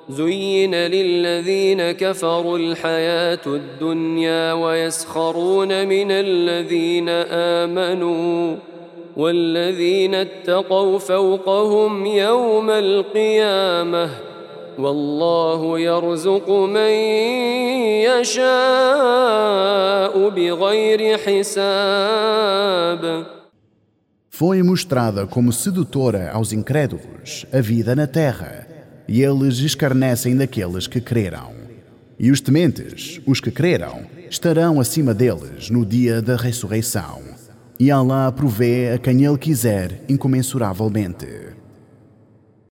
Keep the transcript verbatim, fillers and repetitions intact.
زين للذين كفروا الحياة الدنيا ويسخرون من الذين آمنوا والذين اتقوا فوقهم يوم القيامة والله يرزق من يشاء بغير حساب. Foi mostrada como sedutora aos incrédulos a vida na terra, e eles escarnecem daqueles que creram. E os tementes, os que creram, estarão acima deles no dia da ressurreição. E Allah provê a quem Ele quiser incomensuravelmente.